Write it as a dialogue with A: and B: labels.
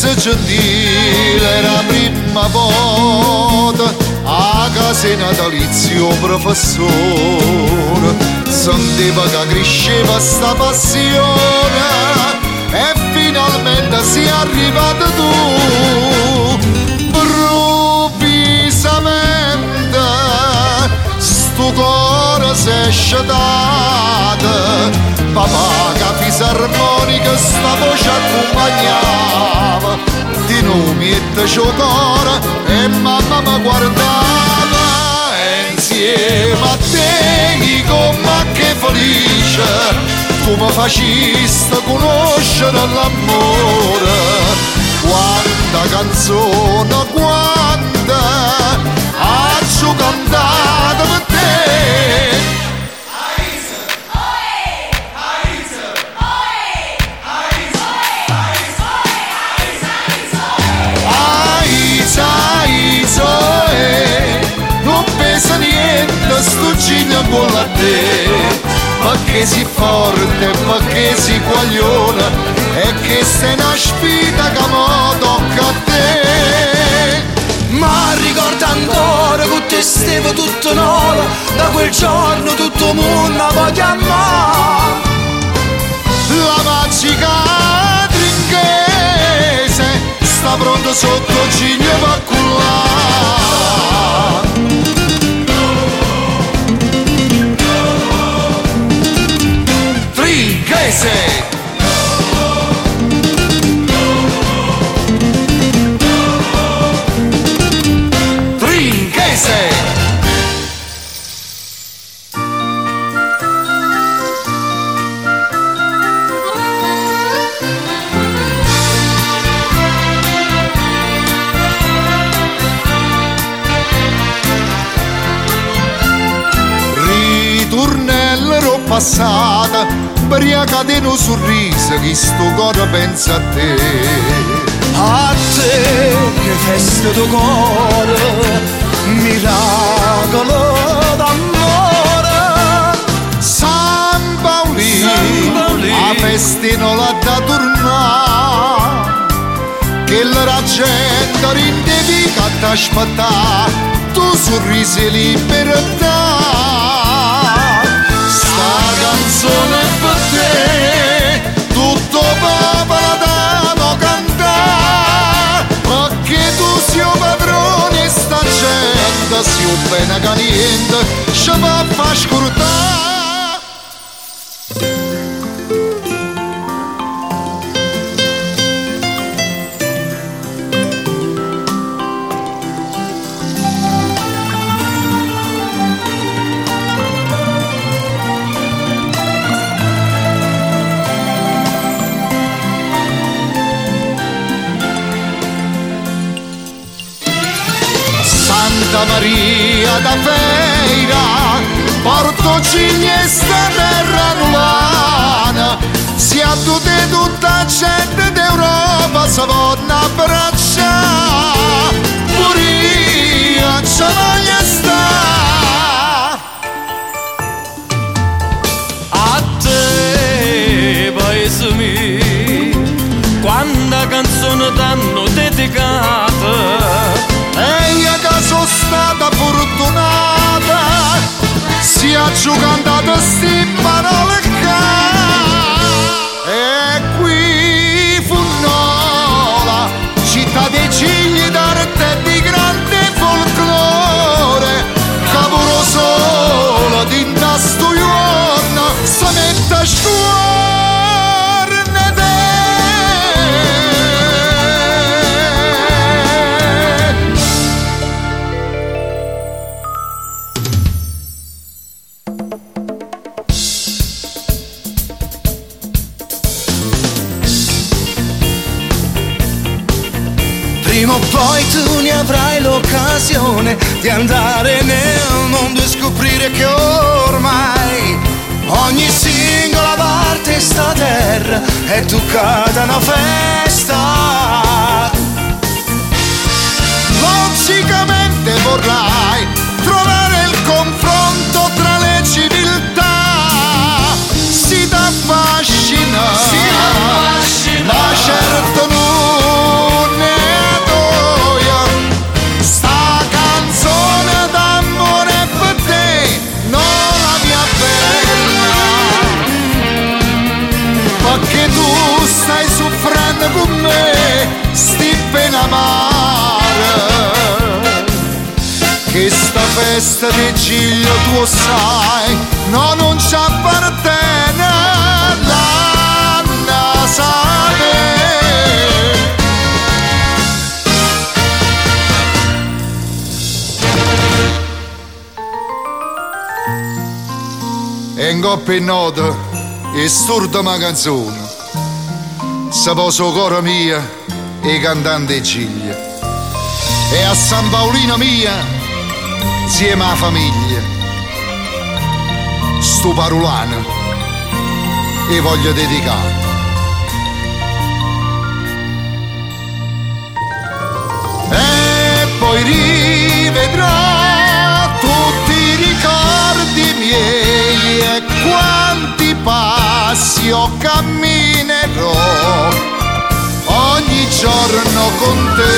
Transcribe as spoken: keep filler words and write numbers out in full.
A: ragazza gentile la prima volta a casa natalizio professore, sentiva che cresceva sta passione e finalmente sei arrivato tu. Improvvisamente sto cuore si è sciatato, papà che fisarmonica sta voce accompagnava, di nomi e te giocare e mamma mi guardava, e insieme a te come che felice come faciste conoscere l'amore. Quanta canzone, quanta ho cantato per te. Non pesa niente sto gigno con la te, perché si forte, perché si guagliona, e che sei una sfida che mo tocca a te.
B: Ma ricordo ancora che te stevo tutto nuovo, da quel giorno tutto il mondo può chiamare.
A: La magica trinchese sta pronto sotto cigno per cullare. Trinchese! Ritornello passata, briaca di un sorriso che sto cuore pensa a te.
B: A te che festa tuo cuore, miracolo d'amore.
A: San Paolino,
B: San Paolino,
A: a festino la da tornare, che la gente rindevica a t'aspettare, tu sorrisi e libertà. Sta canzone per te, tutto popolo devo cantare, perché tu sei un padrone e sta gente si un bene che niente ci va a far scordare. Santa Maria da Feira, porto ciglia e sta terra romana, sia tutte tutta gente d'Europa si vogliono abbracciare, pure io ci voglio stare.
B: A te, paese mio, quanta canzone t'hanno dedicata,
A: E io che sono stata fortunata, sia giocando sti parole qua. E qui Funnola, città dei cigli d'arte e di grande folklore, cavolo solo di sto giorno si mette a scuorne te.
B: prima o poi tu ne avrai l'occasione di andare nel mondo e scoprire che ormai ogni singola parte di sta terra è toccata una festa.
A: Logicamente vorrai trovare il confronto tra le civiltà, si t'affascina,
B: Si affascina,
A: ma certo non testa di Giglio tu sai, no non ci appartiene la Nasale. E in coppa in nota e sturda ma canzone, se poso cora mia e cantante Giglia, e a San Paolino mia insieme alla famiglia sto parolano e voglio dedicare. E poi rivedrò tutti i ricordi miei e quanti passi io camminerò ogni giorno con te.